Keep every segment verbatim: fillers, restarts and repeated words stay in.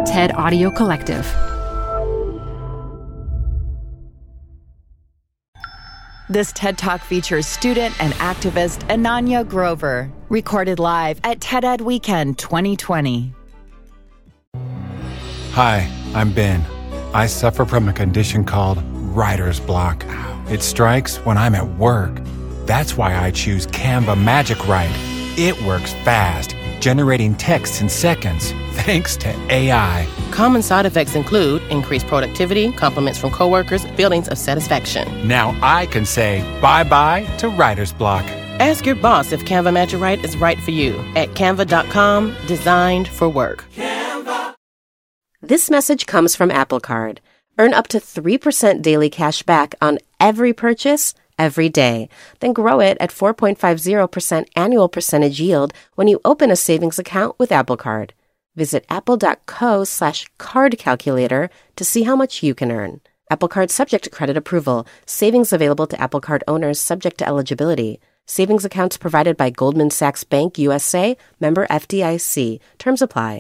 TED Audio Collective. This TED Talk features student and activist Ananya Grover, recorded live at TED-Ed Weekend twenty twenty. Hi, I'm Ben. I suffer from a condition called writer's block. It strikes when I'm at work. That's why I choose Canva Magic Write. It works fast, generating texts in seconds, thanks to A I. Common side effects include increased productivity, compliments from coworkers, feelings of satisfaction. Now I can say bye-bye to writer's block. Ask your boss if Canva Magic Write is right for you at canva dot com, designed for work. Canva. This message comes from Apple Card. Earn up to three percent daily cash back on every purchase every day. Then grow it at four point five zero percent annual percentage yield when you open a savings account with Apple Card. Visit apple.co slash card calculator to see how much you can earn. Apple Card subject to credit approval. Savings available to Apple Card owners subject to eligibility. Savings accounts provided by Goldman Sachs Bank U S A, member F D I C. Terms apply.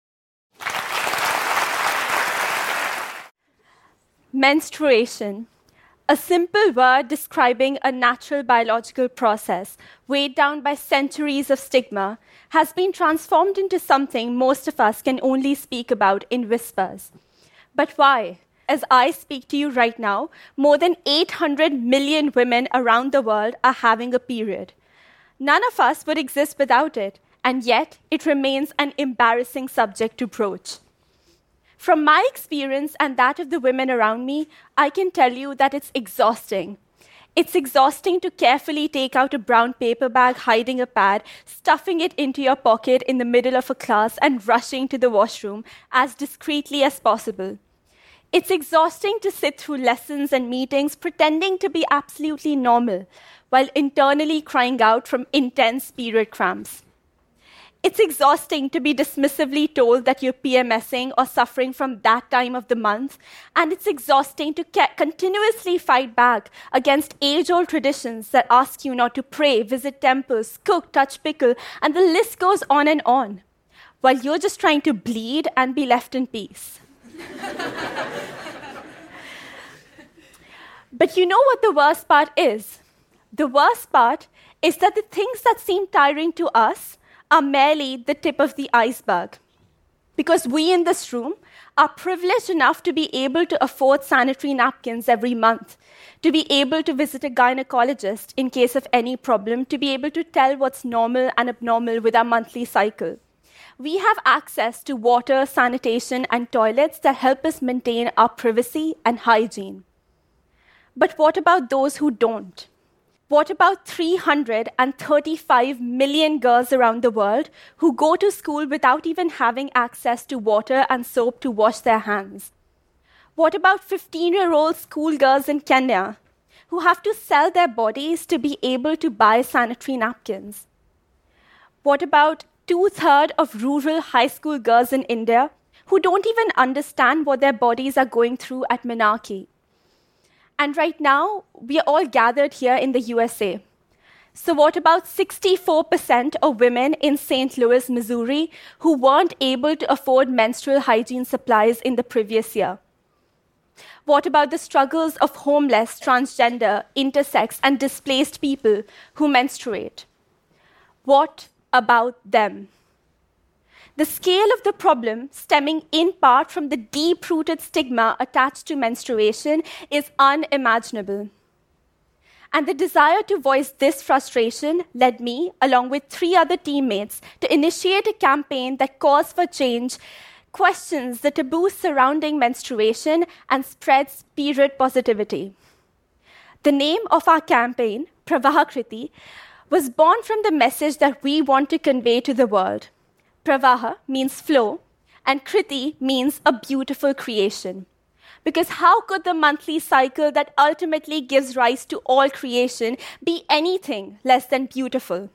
Menstruation. A simple word describing a natural biological process weighed down by centuries of stigma has been transformed into something most of us can only speak about in whispers. But why? As I speak to you right now, more than eight hundred million women around the world are having a period. None of us would exist without it, and yet it remains an embarrassing subject to broach. From my experience and that of the women around me, I can tell you that it's exhausting. It's exhausting to carefully take out a brown paper bag, hiding a pad, stuffing it into your pocket in the middle of a class, and rushing to the washroom as discreetly as possible. It's exhausting to sit through lessons and meetings pretending to be absolutely normal, while internally crying out from intense period cramps. It's exhausting to be dismissively told that you're PMSing or suffering from that time of the month, and it's exhausting to ca- continuously fight back against age-old traditions that ask you not to pray, visit temples, cook, touch pickle, and the list goes on and on, while you're just trying to bleed and be left in peace. But you know what the worst part is? The worst part is that the things that seem tiring to us are merely the tip of the iceberg. Because we in this room are privileged enough to be able to afford sanitary napkins every month, to be able to visit a gynecologist in case of any problem, to be able to tell what's normal and abnormal with our monthly cycle. We have access to water, sanitation, and toilets that help us maintain our privacy and hygiene. But what about those who don't? What about three hundred thirty-five million girls around the world who go to school without even having access to water and soap to wash their hands? What about fifteen-year-old schoolgirls in Kenya who have to sell their bodies to be able to buy sanitary napkins? What about two-thirds of rural high school girls in India who don't even understand what their bodies are going through at menarche? And right now, we are all gathered here in the U S A. So what about sixty-four percent of women in Saint Louis, Missouri, who weren't able to afford menstrual hygiene supplies in the previous year? What about the struggles of homeless, transgender, intersex, and displaced people who menstruate? What about them? The scale of the problem, stemming in part from the deep-rooted stigma attached to menstruation, is unimaginable. And the desire to voice this frustration led me, along with three other teammates, to initiate a campaign that calls for change, questions the taboos surrounding menstruation, and spreads period positivity. The name of our campaign, Pravaha Kriti, was born from the message that we want to convey to the world. Pravaha means flow, and Kriti means a beautiful creation. Because how could the monthly cycle that ultimately gives rise to all creation be anything less than beautiful?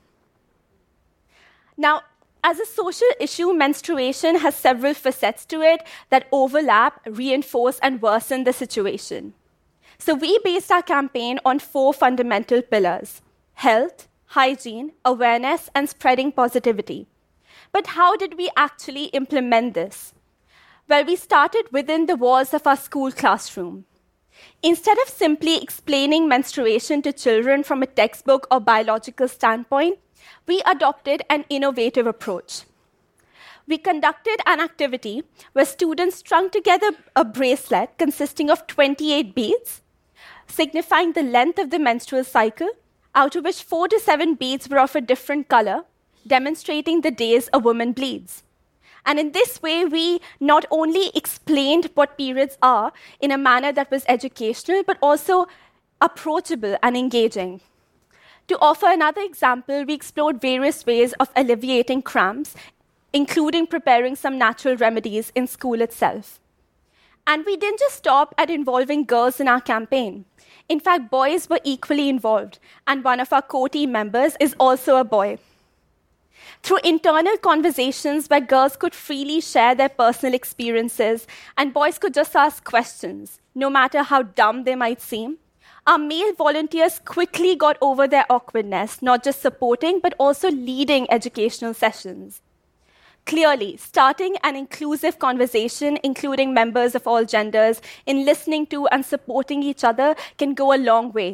Now, as a social issue, menstruation has several facets to it that overlap, reinforce, and worsen the situation. So we based our campaign on four fundamental pillars: health, hygiene, awareness, and spreading positivity. But how did we actually implement this? Well, we started within the walls of our school classroom. Instead of simply explaining menstruation to children from a textbook or biological standpoint, we adopted an innovative approach. We conducted an activity where students strung together a bracelet consisting of twenty-eight beads, signifying the length of the menstrual cycle, out of which four to seven beads were of a different color, demonstrating the days a woman bleeds. And in this way, we not only explained what periods are in a manner that was educational, but also approachable and engaging. To offer another example, we explored various ways of alleviating cramps, including preparing some natural remedies in school itself. And we didn't just stop at involving girls in our campaign. In fact, boys were equally involved, and one of our core team members is also a boy. Through internal conversations where girls could freely share their personal experiences and boys could just ask questions, no matter how dumb they might seem, our male volunteers quickly got over their awkwardness, not just supporting, but also leading educational sessions. Clearly, starting an inclusive conversation, including members of all genders, in listening to and supporting each other can go a long way.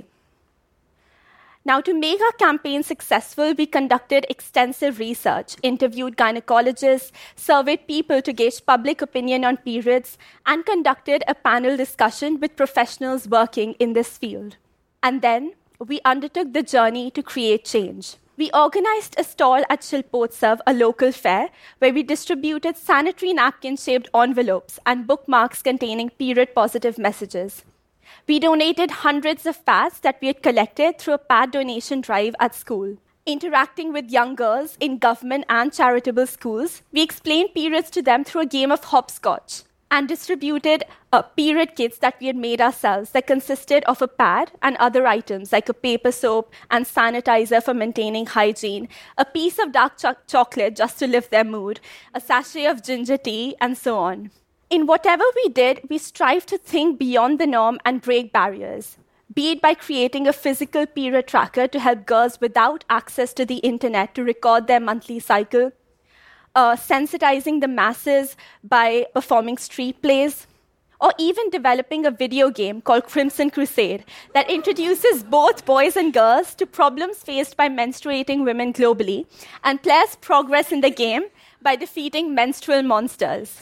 Now, to make our campaign successful, we conducted extensive research, interviewed gynecologists, surveyed people to gauge public opinion on periods, and conducted a panel discussion with professionals working in this field. And then, we undertook the journey to create change. We organized a stall at Shilpotsav, a local fair, where we distributed sanitary napkin-shaped envelopes and bookmarks containing period-positive messages. We donated hundreds of pads that we had collected through a pad donation drive at school. Interacting with young girls in government and charitable schools, we explained periods to them through a game of hopscotch and distributed uh, period kits that we had made ourselves that consisted of a pad and other items like a paper soap and sanitizer for maintaining hygiene, a piece of dark cho- chocolate just to lift their mood, a sachet of ginger tea, and so on. In whatever we did, we strived to think beyond the norm and break barriers, be it by creating a physical period tracker to help girls without access to the internet to record their monthly cycle, uh, sensitizing the masses by performing street plays, or even developing a video game called Crimson Crusade that introduces both boys and girls to problems faced by menstruating women globally, and players progress in the game by defeating menstrual monsters.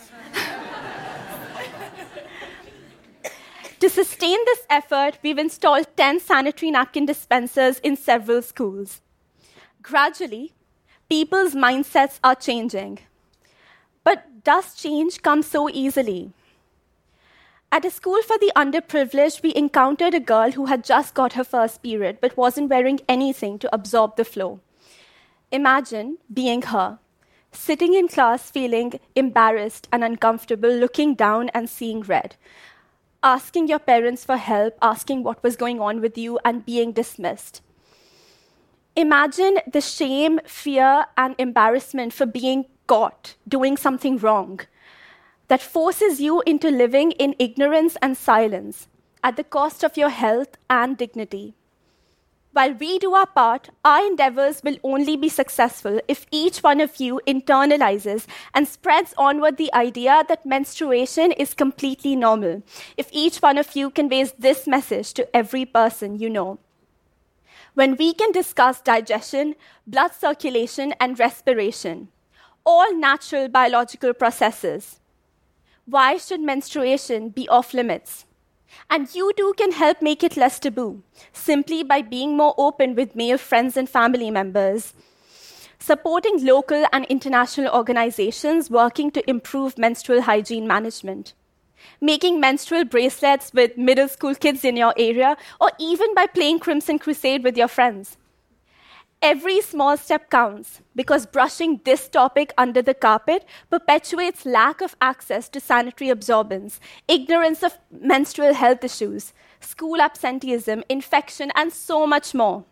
To sustain this effort, we've installed ten sanitary napkin dispensers in several schools. Gradually, people's mindsets are changing. But does change come so easily? At a school for the underprivileged, we encountered a girl who had just got her first period but wasn't wearing anything to absorb the flow. Imagine being her, sitting in class feeling embarrassed and uncomfortable, looking down and seeing red, asking your parents for help, asking what was going on with you, and being dismissed. Imagine the shame, fear, and embarrassment for being caught doing something wrong that forces you into living in ignorance and silence at the cost of your health and dignity. While we do our part, our endeavors will only be successful if each one of you internalizes and spreads onward the idea that menstruation is completely normal, if each one of you conveys this message to every person you know. When we can discuss digestion, blood circulation, and respiration, all natural biological processes, why should menstruation be off limits? And you too can help make it less taboo, simply by being more open with male friends and family members, supporting local and international organizations working to improve menstrual hygiene management, making menstrual bracelets with middle school kids in your area, or even by playing Crimson Crusade with your friends. Every small step counts, because brushing this topic under the carpet perpetuates lack of access to sanitary absorbents, ignorance of menstrual health issues, school absenteeism, infection, and so much more.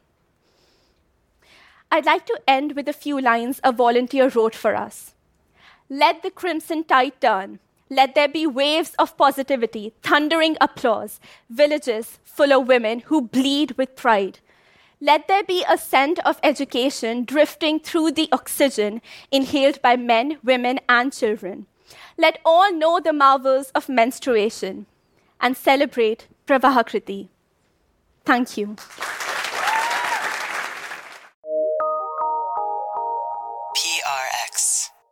I'd like to end with a few lines a volunteer wrote for us. Let the crimson tide turn. Let there be waves of positivity, thundering applause, villages full of women who bleed with pride. Let there be a scent of education drifting through the oxygen inhaled by men, women, and children. Let all know the marvels of menstruation and celebrate Pravahakriti. Thank you. P R X.